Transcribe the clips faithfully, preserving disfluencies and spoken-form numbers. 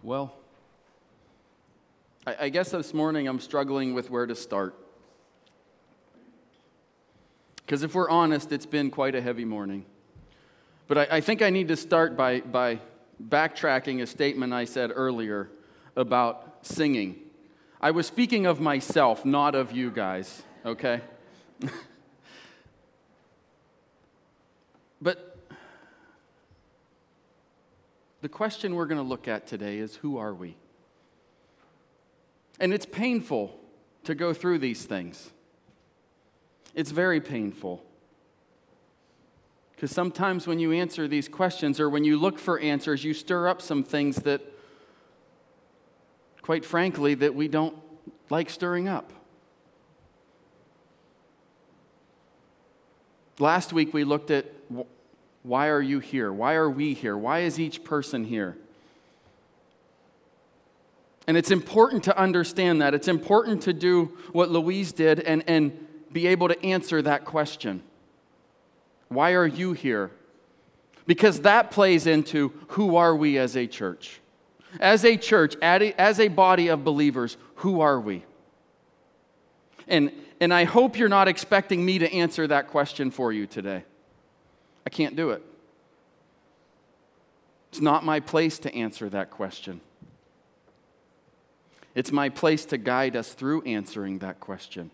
Well, I, I guess this morning I'm struggling with where to start. Because if we're honest, it's been quite a heavy morning. But I, I think I need to start by, by backtracking a statement I said earlier about singing. I was speaking of myself, not of you guys, okay? But the question we're going to look at today is, who are we? And it's painful to go through these things. It's very painful. Because sometimes when you answer these questions or when you look for answers, you stir up some things that, quite frankly, that we don't like stirring up. Last week we looked at why are you here? Why are we here? Why is each person here? And it's important to understand that. It's important to do what Louise did and, and be able to answer that question. Why are you here? Because that plays into who are we as a church? As a church, as a body of believers, who are we? And, and I hope you're not expecting me to answer that question for you today. I can't do it. It's not my place to answer that question. It's my place to guide us through answering that question.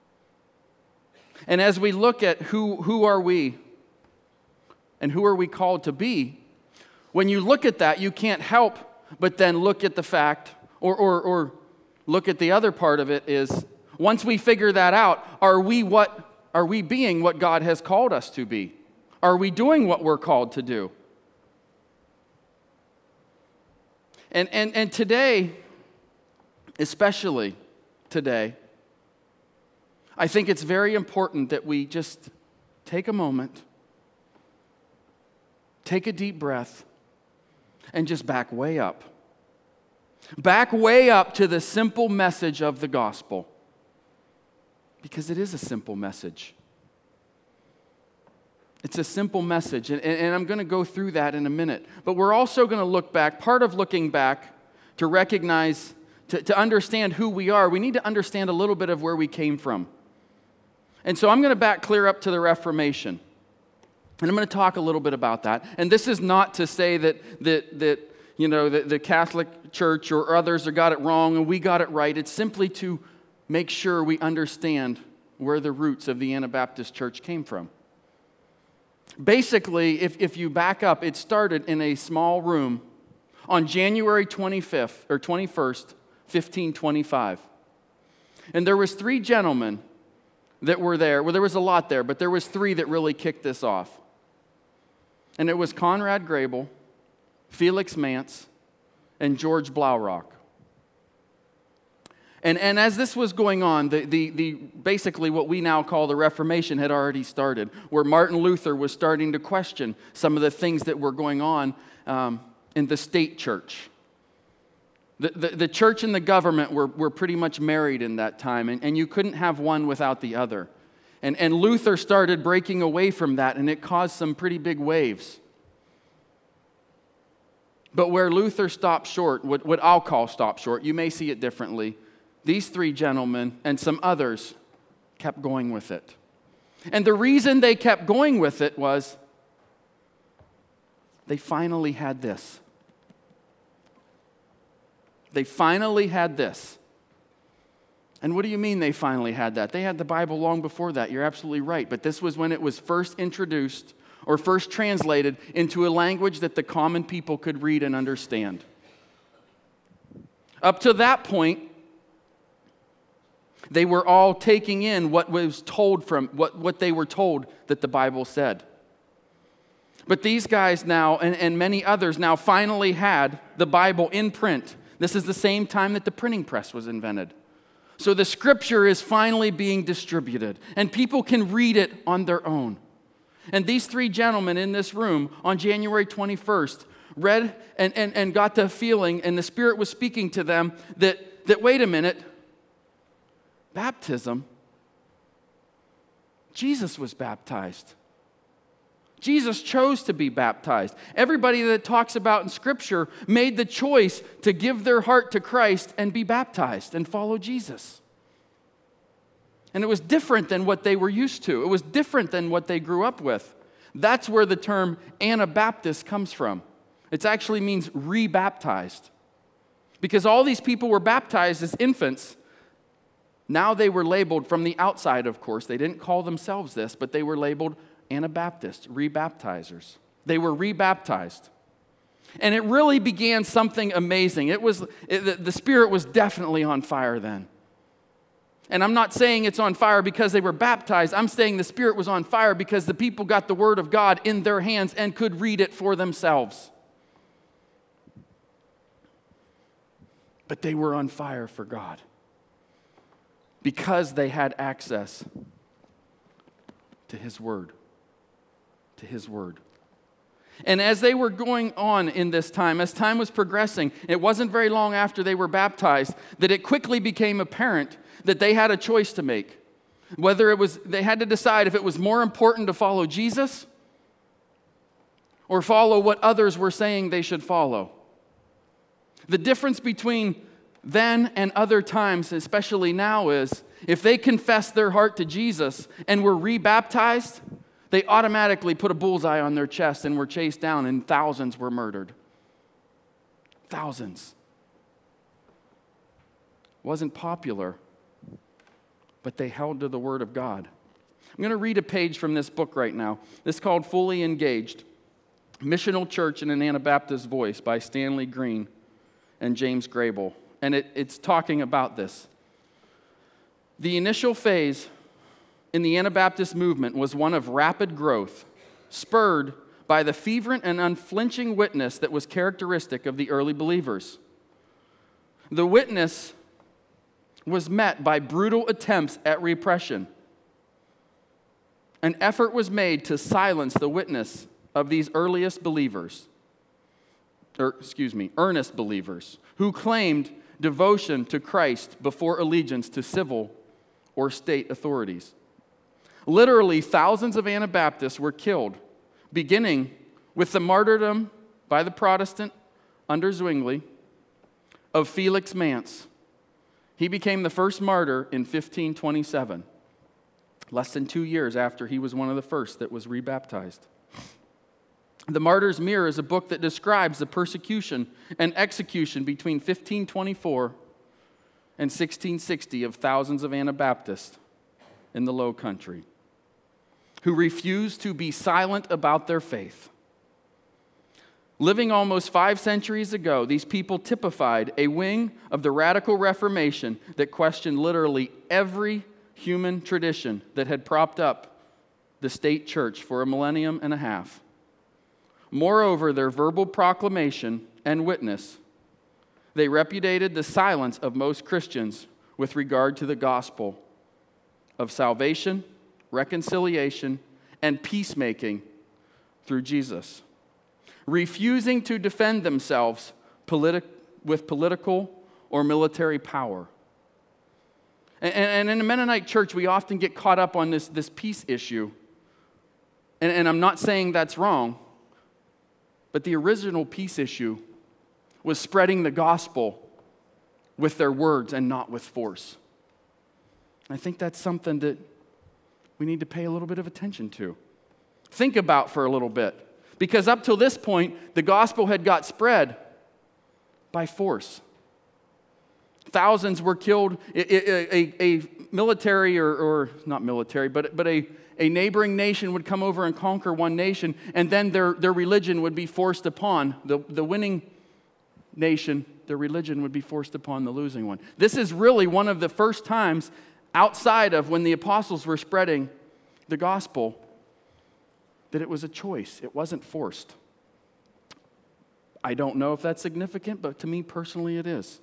And as we look at who, who are we and who are we called to be, when you look at that, you can't help but then look at the fact, or, or, or look at the other part of it is, once we figure that out, are we what are we being what God has called us to be? Are we doing what we're called to do? And, and, and today, especially today, I think it's very important that we just take a moment, take a deep breath, and just back way up. Back way up to the simple message of the gospel. Because it is a simple message. It's a simple message, and, and I'm going to go through that in a minute. But we're also going to look back. Part of looking back to recognize, to, to understand who we are, we need to understand a little bit of where we came from. And so I'm going to back clear up to the Reformation. And I'm going to talk a little bit about that. And this is not to say that, that, that you know, the, the Catholic Church or others got it wrong and we got it right. It's simply to make sure we understand where the roots of the Anabaptist Church came from. Basically, if, if you back up, it started in a small room on January twenty-fifth or twenty-first, fifteen twenty-five. And there was three gentlemen that were there. Well, there was a lot there, but there was three that really kicked this off. And it was Conrad Grebel, Felix Manz, and George Blaurock. And, and as this was going on, the, the, the basically what we now call the Reformation had already started, where Martin Luther was starting to question some of the things that were going on um, in the state church. The, the, the church and the government were, were pretty much married in that time, and, and you couldn't have one without the other. And, and Luther started breaking away from that, and it caused some pretty big waves. But where Luther stopped short, what, what I'll call stopped short, you may see it differently, these three gentlemen and some others kept going with it. And the reason they kept going with it was they finally had this. They finally had this. And what do you mean they finally had that? They had the Bible long before that. You're absolutely right. But this was when it was first introduced or first translated into a language that the common people could read and understand. Up to that point, they were all taking in what was told from, what, what they were told that the Bible said. But these guys now, and, and many others now, finally had the Bible in print. This is the same time that the printing press was invented. So the scripture is finally being distributed, and people can read it on their own. And these three gentlemen in this room on January twenty-first read and, and, and got the feeling, and the Spirit was speaking to them, that, that wait a minute, baptism, Jesus was baptized. Jesus chose to be baptized. Everybody that talks about in Scripture made the choice to give their heart to Christ and be baptized and follow Jesus. And it was different than what they were used to. It was different than what they grew up with. That's where the term Anabaptist comes from. It actually means re-baptized. Because all these people were baptized as infants. Now they were labeled from the outside, of course. They didn't call themselves this, but they were labeled Anabaptists, re-baptizers. They were re-baptized. And it really began something amazing. It was it, the, the Spirit was definitely on fire then. And I'm not saying it's on fire because they were baptized. I'm saying the Spirit was on fire because the people got the Word of God in their hands and could read it for themselves. But they were on fire for God because they had access to His Word. To His Word. And as they were going on in this time, as time was progressing, it wasn't very long after they were baptized that it quickly became apparent that they had a choice to make. Whether it was, they had to decide if it was more important to follow Jesus or follow what others were saying they should follow. The difference between then and other times, especially now, is if they confessed their heart to Jesus and were rebaptized, they automatically put a bullseye on their chest and were chased down, and thousands were murdered. Thousands. Wasn't popular, but they held to the Word of God. I'm going to read a page from this book right now. This is called Fully Engaged, Missional Church in an Anabaptist Voice by Stanley Green and James Grable. And it, it's talking about this. The initial phase in the Anabaptist movement was one of rapid growth, spurred by the fervent and unflinching witness that was characteristic of the early believers. The witness was met by brutal attempts at repression. An effort was made to silence the witness of these earliest believers, or excuse me, earnest believers, who claimed devotion to Christ before allegiance to civil or state authorities. Literally, thousands of Anabaptists were killed, beginning with the martyrdom by the Protestant under Zwingli of Felix Manz. He became the first martyr in fifteen twenty-seven, less than two years after he was one of the first that was rebaptized. The Martyr's Mirror is a book that describes the persecution and execution between fifteen twenty-four and sixteen sixty of thousands of Anabaptists in the Low Country who refused to be silent about their faith. Living almost five centuries ago, these people typified a wing of the radical Reformation that questioned literally every human tradition that had propped up the state church for a millennium and a half. Moreover, their verbal proclamation and witness, they repudiated the silence of most Christians with regard to the gospel of salvation, reconciliation, and peacemaking through Jesus, refusing to defend themselves politi- with political or military power. And, and in the Mennonite church, we often get caught up on this, this peace issue. And, and I'm not saying that's wrong, but the original peace issue was spreading the gospel with their words and not with force. I think that's something that we need to pay a little bit of attention to. Think about for a little bit. Because up till this point, the gospel had got spread by force. Thousands were killed. A, a, a military, or, or not military, but, but a, a neighboring nation would come over and conquer one nation, and then their, their religion would be forced upon the, the winning nation. Their religion would be forced upon the losing one. This is really one of the first times outside of when the apostles were spreading the gospel that it was a choice. It wasn't forced. I don't know if that's significant, but to me personally it is.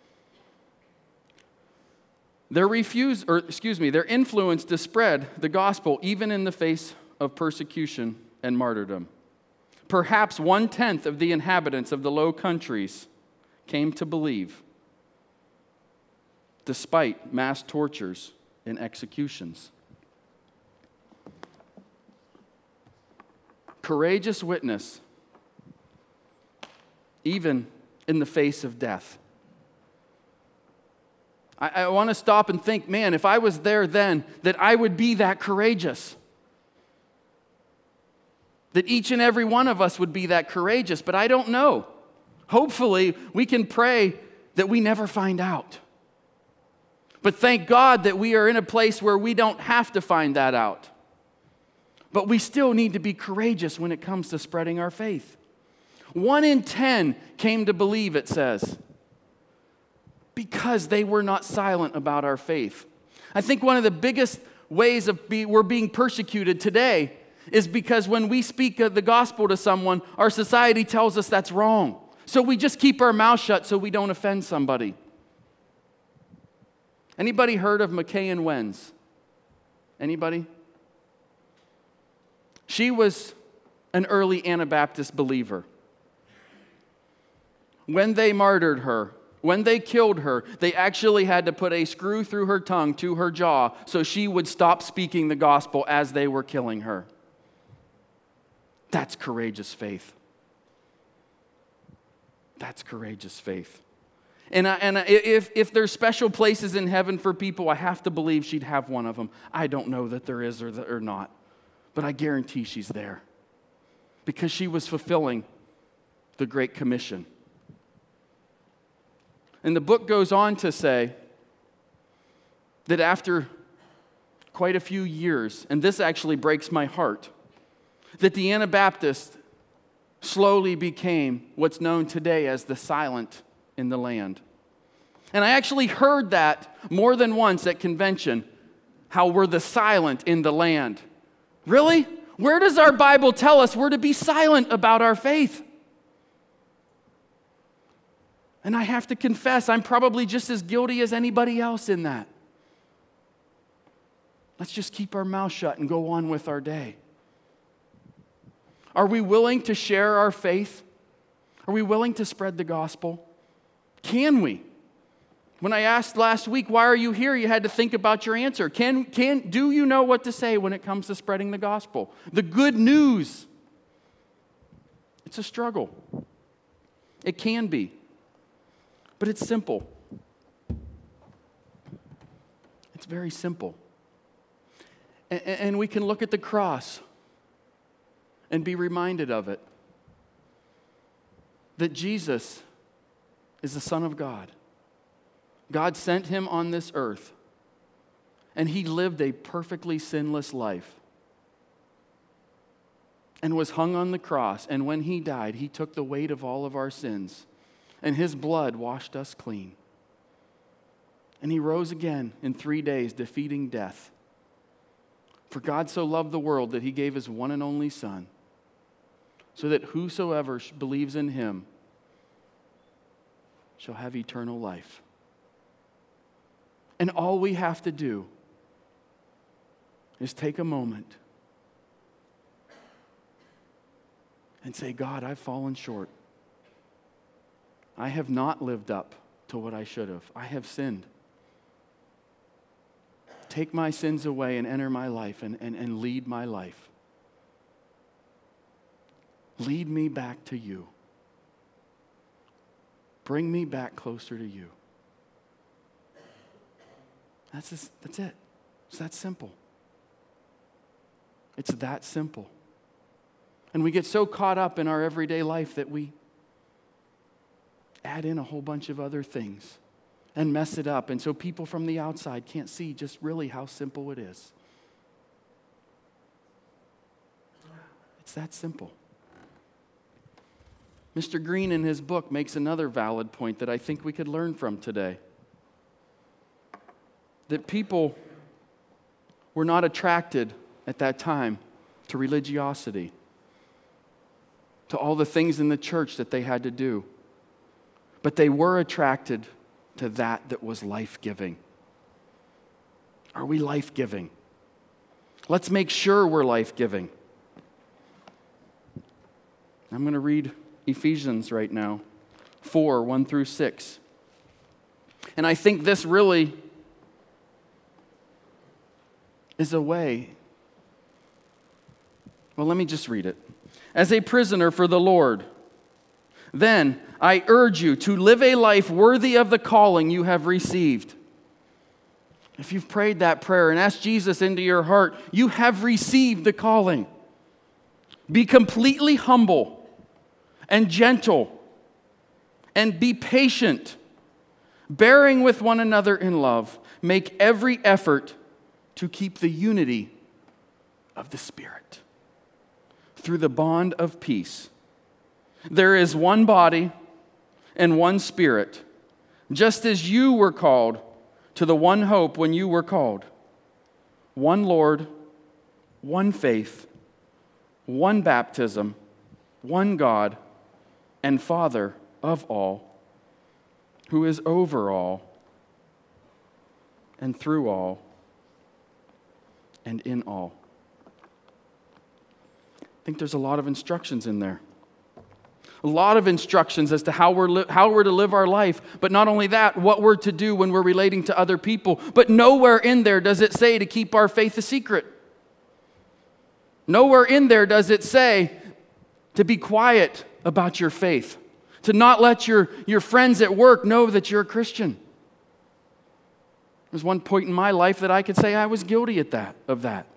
Their refuse, or excuse me, their influence to spread the gospel even in the face of persecution and martyrdom. Perhaps one-tenth of the inhabitants of the Low Countries came to believe, despite mass tortures and executions. Courageous witness, even in the face of death. I, I want to stop and think, man, if I was there then, that I would be that courageous. That each and every one of us would be that courageous, but I don't know. Hopefully, we can pray that we never find out. But thank God that we are in a place where we don't have to find that out. But we still need to be courageous when it comes to spreading our faith. One in ten came to believe, it says, because they were not silent about our faith. I think one of the biggest ways of be, we're being persecuted today is because when we speak of the gospel to someone, our society tells us that's wrong. So we just keep our mouth shut so we don't offend somebody. Anybody heard of McKayan Wenz? Anybody? She was an early Anabaptist believer. When they martyred her, when they killed her, they actually had to put a screw through her tongue to her jaw so she would stop speaking the gospel as they were killing her. That's courageous faith. That's courageous faith. And, I, and I, if, if there's special places in heaven for people, I have to believe she'd have one of them. I don't know that there is or, the, or not, but I guarantee she's there because she was fulfilling the Great Commission. And the book goes on to say that after quite a few years, and this actually breaks my heart, that the Anabaptists slowly became what's known today as the silent in the land. And I actually heard that more than once at convention, how we're the silent in the land. Really? Where does our Bible tell us we're to be silent about our faith? And I have to confess, I'm probably just as guilty as anybody else in that. Let's just keep our mouth shut and go on with our day. Are we willing to share our faith? Are we willing to spread the gospel? Can we? When I asked last week, why are you here? You had to think about your answer. Can, can, do you know what to say when it comes to spreading the gospel? The good news. It's a struggle. It can be. But it's simple. It's very simple. And, and we can look at the cross and be reminded of it. That Jesus is the Son of God. God sent him on this earth, and he lived a perfectly sinless life and was hung on the cross. And when he died, he took the weight of all of our sins, and his blood washed us clean. And he rose again in three days, defeating death. For God so loved the world that he gave his one and only Son, so that whosoever believes in him shall have eternal life. And all we have to do is take a moment and say, God, I've fallen short. I have not lived up to what I should have. I have sinned. Take my sins away and enter my life and, and, and lead my life. Lead me back to you. Bring me back closer to you. That's just, that's it. It's that simple. It's that simple. And we get so caught up in our everyday life that we add in a whole bunch of other things and mess it up. And so people from the outside can't see just really how simple it is. It's that simple. Mister Green in his book makes another valid point that I think we could learn from today. That people were not attracted at that time to religiosity, to all the things in the church that they had to do. But they were attracted to that that was life-giving. Are we life-giving? Let's make sure we're life-giving. I'm going to read Ephesians right now, four, one through six. And I think this really is a way. Well, let me just read it. as a prisoner for the Lord. Then I urge you to live a life worthy of the calling you have received. If you've prayed that prayer and asked Jesus into your heart, you have received the calling. Be completely humble and gentle and be patient, bearing with one another in love. Make every effort to keep the unity of the Spirit through the bond of peace. There is one body and one Spirit, just as you were called to the one hope when you were called. One Lord, one faith, one baptism, one God and Father of all, who is over all and through all and in all. I think there's a lot of instructions in there. A lot of instructions as to how we're, li- how we're to live our life. But not only that, what we're to do when we're relating to other people. But nowhere in there does it say to keep our faith a secret. Nowhere in there does it say to be quiet about your faith. To not let your, your friends at work know that you're a Christian. There's one point in my life that I could say I was guilty at that, of that.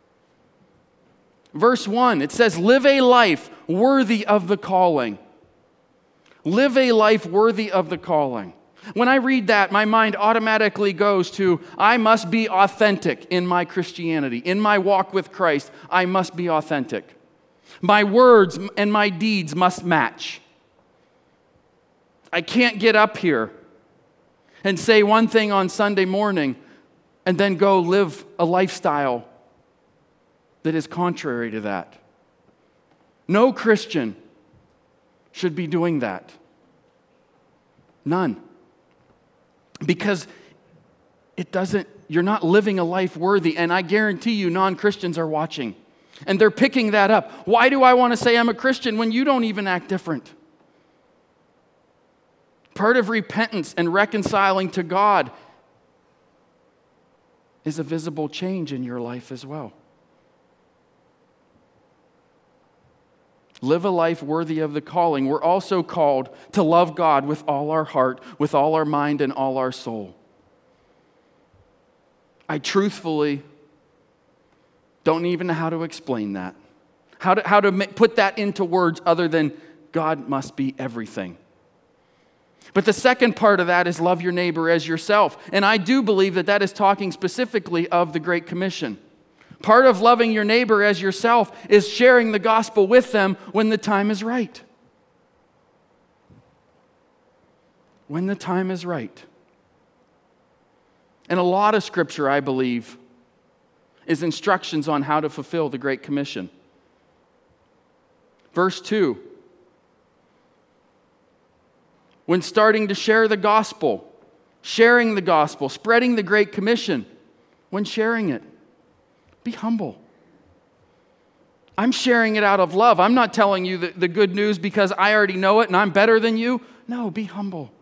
Verse one, it says, live a life worthy of the calling. Live a life worthy of the calling. When I read that, my mind automatically goes to, I must be authentic in my Christianity. In my walk with Christ, I must be authentic. My words and my deeds must match. I can't get up here and say one thing on Sunday morning and then go live a lifestyle that is contrary to that. No Christian should be doing that. None. Because it doesn't, you're not living a life worthy, and I guarantee you non-Christians are watching. And they're picking that up. Why do I want to say I'm a Christian when you don't even act different? Part of repentance and reconciling to God is a visible change in your life as well. Live a life worthy of the calling. We're also called to love God with all our heart, with all our mind, and all our soul. I truthfully don't even know how to explain that. How to, how to put that into words other than God must be everything. But the second part of that is love your neighbor as yourself. And I do believe that that is talking specifically of the Great Commission. Part of loving your neighbor as yourself is sharing the gospel with them when the time is right. When the time is right. And a lot of scripture, I believe, is instructions on how to fulfill the Great Commission. Verse two. When starting to share the gospel, sharing the gospel, spreading the Great Commission, when sharing it, be humble. I'm sharing it out of love. I'm not telling you the, the good news because I already know it and I'm better than you. No, be humble.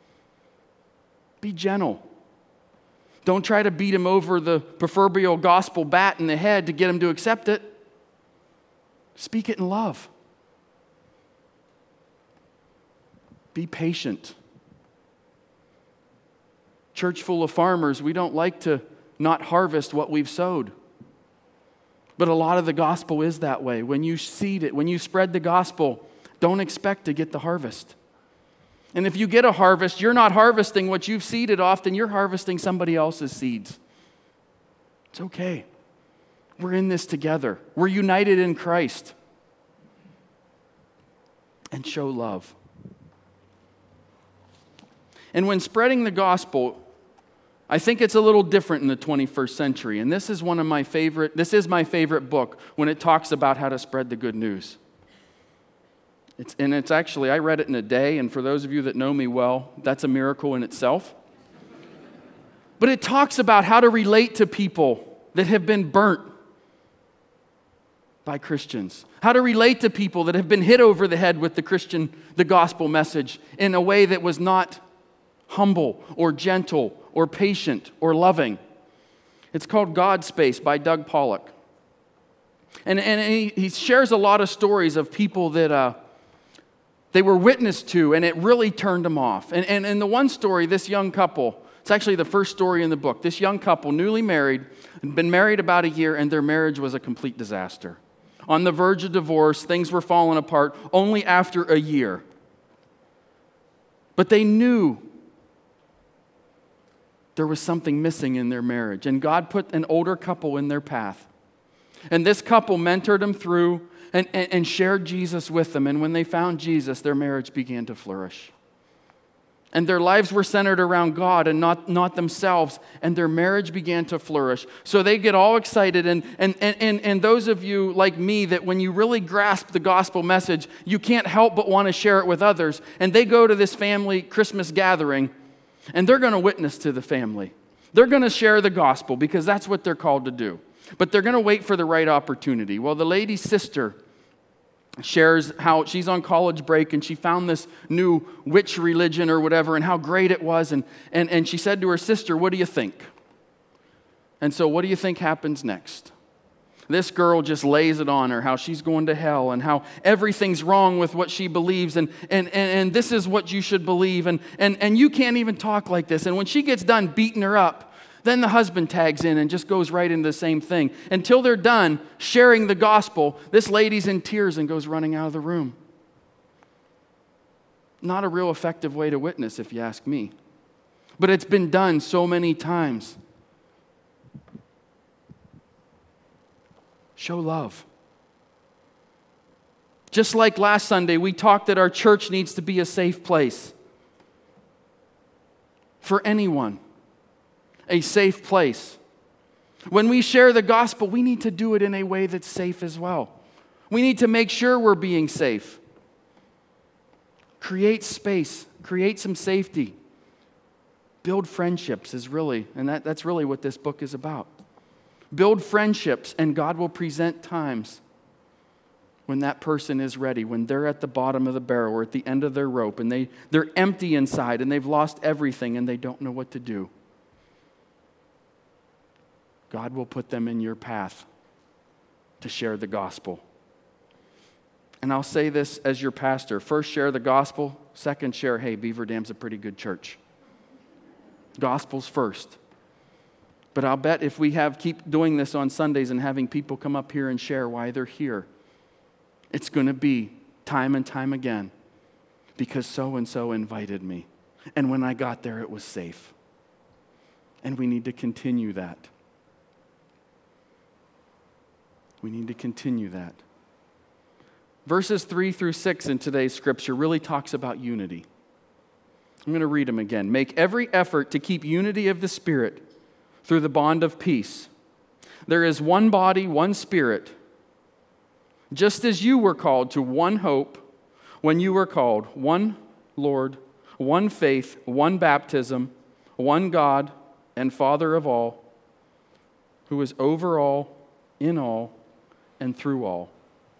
Be gentle. Don't try to beat him over the proverbial gospel bat in the head to get him to accept it. Speak it in love. Be patient. Church full of farmers, we don't like to not harvest what we've sowed. But a lot of the gospel is that way. When you seed it, when you spread the gospel, don't expect to get the harvest. And if you get a harvest, you're not harvesting what you've seeded often, you're harvesting somebody else's seeds. It's okay. We're in this together. We're united in Christ. And show love. And when spreading the gospel, I think it's a little different in the twenty-first century. And this is one of my favorite, this is my favorite book when it talks about how to spread the good news. It's, and it's actually, I read it in a day, and for those of you that know me well, that's a miracle in itself. But it talks about how to relate to people that have been burnt by Christians. How to relate to people that have been hit over the head with the Christian, the gospel message in a way that was not humble or gentle or patient or loving. It's called God Space by Doug Pollock. And, and he, he shares a lot of stories of people that uh, they were witness to, and it really turned them off. And, and, and the one story, this young couple, it's actually the first story in the book. This young couple, newly married, had been married about a year, and their marriage was a complete disaster. On the verge of divorce, things were falling apart only after a year. But they knew there was something missing in their marriage, and God put an older couple in their path. And this couple mentored them through and, and, and shared Jesus with them. And when they found Jesus, their marriage began to flourish. And their lives were centered around God and not, not themselves. And their marriage began to flourish. So they get all excited. And, and, and, and, and those of you like me that when you really grasp the gospel message, you can't help but want to share it with others. And they go to this family Christmas gathering, and they're going to witness to the family. They're going to share the gospel because that's what they're called to do. But they're going to wait for the right opportunity. Well, the lady's sister shares how she's on college break and she found this new witch religion or whatever and how great it was. And, and, and she said to her sister, "What do you think?" And so what do you think happens next? This girl just lays it on her, how she's going to hell and how everything's wrong with what she believes. And, and, and, and this is what you should believe. And, and, and you can't even talk like this. And when she gets done beating her up, then the husband tags in and just goes right into the same thing. Until they're done sharing the gospel, this lady's in tears and goes running out of the room. Not a real effective way to witness, if you ask me. But it's been done so many times. Show love. Just like last Sunday, we talked that our church needs to be a safe place for anyone. A safe place. When we share the gospel, we need to do it in a way that's safe as well. We need to make sure we're being safe. Create space. Create some safety. Build friendships is really, and that, that's really what this book is about. Build friendships, and God will present times when that person is ready, when they're at the bottom of the barrel or at the end of their rope, and they, they're empty inside, and they've lost everything, and they don't know what to do. God will put them in your path to share the gospel. And I'll say this as your pastor. First, share the gospel. Second, share, hey, Beaver Dam's a pretty good church. Gospel's first. But I'll bet if we have keep doing this on Sundays and having people come up here and share why they're here, it's going to be time and time again because so-and-so invited me. And when I got there, it was safe. And we need to continue that. We need to continue that. Verses three through six in today's scripture really talks about unity. I'm going to read them again. Make every effort to keep unity of the Spirit through the bond of peace. There is one body, one Spirit, just as you were called to one hope when you were called, one Lord, one faith, one baptism, one God and Father of all, who is over all, in all, and through all.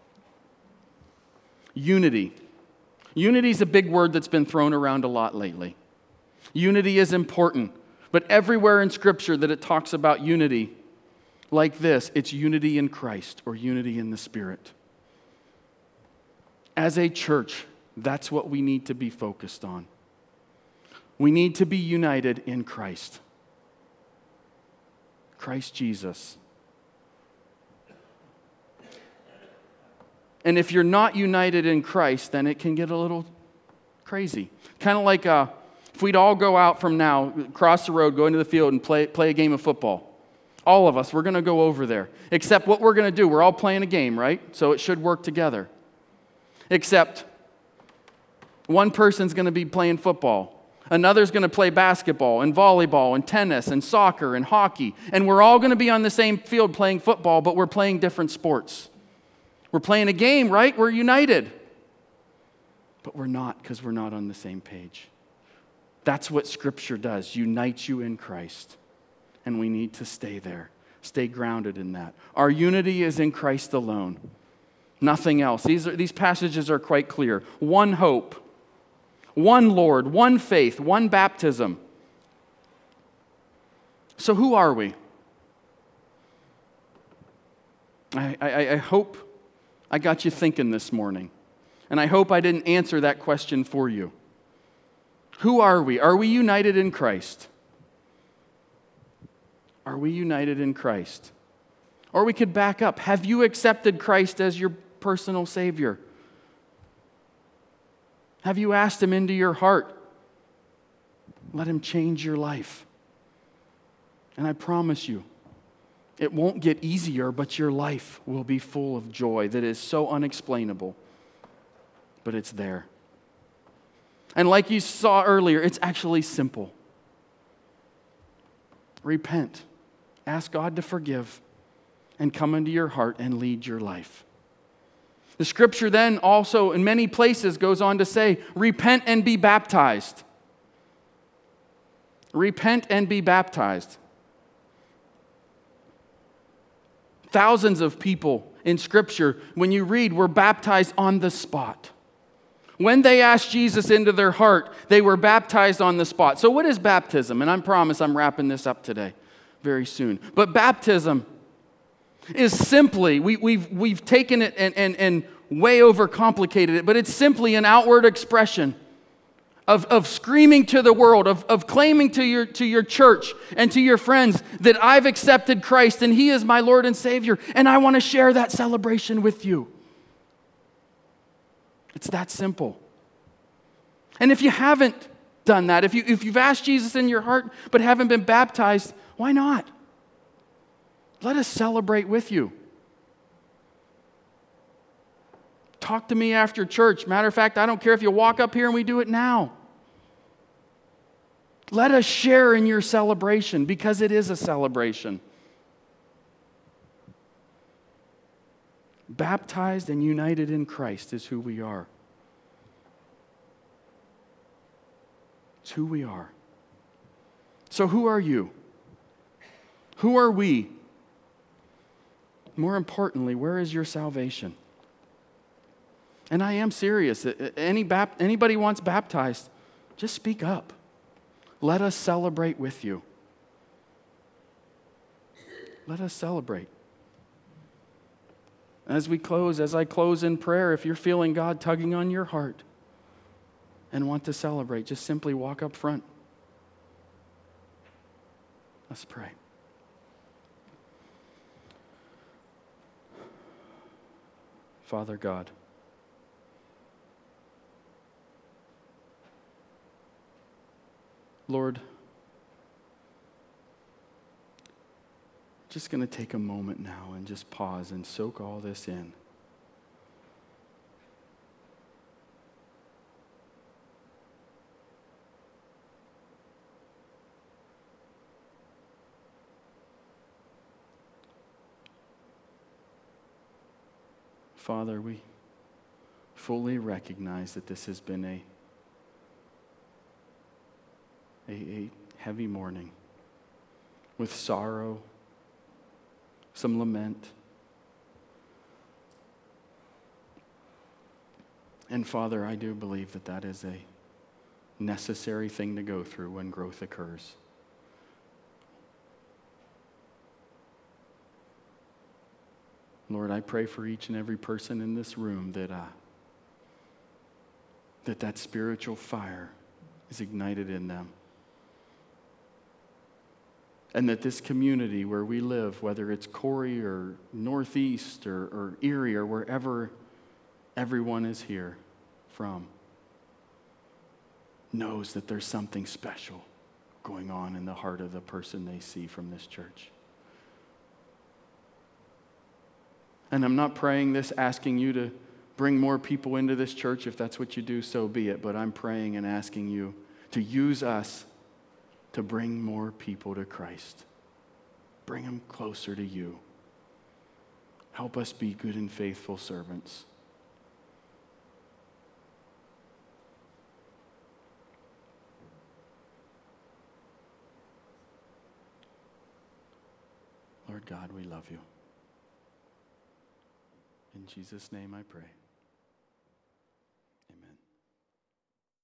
Unity. Unity is a big word that's been thrown around a lot lately. Unity is important, but everywhere in Scripture that it talks about unity, like this, it's unity in Christ or unity in the Spirit. As a church, that's what we need to be focused on. We need to be united in Christ. Christ Jesus. And if you're not united in Christ, then it can get a little crazy. Kind of like uh, if we'd all go out from now, cross the road, go into the field and play, play a game of football. All of us, we're going to go over there. Except what we're going to do, we're all playing a game, right? So it should work together. Except one person's going to be playing football. Another's going to play basketball and volleyball and tennis and soccer and hockey. And we're all going to be on the same field playing football, but we're playing different sports. We're playing a game, right? We're united. But we're not because we're not on the same page. That's what Scripture does, unites you in Christ. And we need to stay there, stay grounded in that. Our unity is in Christ alone, nothing else. These, are, these passages are quite clear. One hope, one Lord, one faith, one baptism. So who are we? I, I, I hope I got you thinking this morning. And I hope I didn't answer that question for you. Who are we? Are we united in Christ? Are we united in Christ? Or we could back up. Have you accepted Christ as your personal Savior? Have you asked Him into your heart? Let Him change your life. And I promise you, it won't get easier, but your life will be full of joy that is so unexplainable. But it's there. And like you saw earlier, it's actually simple. Repent. Ask God to forgive and come into your heart and lead your life. The scripture then also in many places goes on to say, repent and be baptized. Repent and be baptized. Thousands of people in Scripture, when you read, were baptized on the spot. When they asked Jesus into their heart, they were baptized on the spot. So what is baptism? And I promise I'm wrapping this up today very soon. But baptism is simply, we, we've, we've taken it and, and, and way overcomplicated it, but it's simply an outward expression Of, of screaming to the world, of, of claiming to your, to your church and to your friends that I've accepted Christ and He is my Lord and Savior, and I want to share that celebration with you. It's that simple. And if you haven't done that, if, you, if you've asked Jesus in your heart but haven't been baptized, why not? Let us celebrate with you. Talk to me after church. Matter of fact, I don't care if you walk up here and we do it now. Let us share in your celebration because it is a celebration. Baptized and united in Christ is who we are. It's who we are. So who are you? Who are we? More importantly, where is your salvation? And I am serious. Any bap- anybody wants baptized, just speak up. Let us celebrate with you. Let us celebrate. As we close, as I close in prayer, if you're feeling God tugging on your heart and want to celebrate, just simply walk up front. Let's pray. Father God, Lord, just going to take a moment now and just pause and soak all this in. Father, we fully recognize that this has been a A, a heavy morning with sorrow, some lament. And Father, I do believe that that is a necessary thing to go through when growth occurs. Lord, I pray for each and every person in this room that uh, that that spiritual fire is ignited in them. And that this community where we live, whether it's Corey or Northeast or, or Erie or wherever everyone is here from, knows that there's something special going on in the heart of the person they see from this church. And I'm not praying this asking you to bring more people into this church. If that's what you do, so be it. But I'm praying and asking you to use us to bring more people to Christ. Bring them closer to you. Help us be good and faithful servants. Lord God, we love you. In Jesus' name I pray.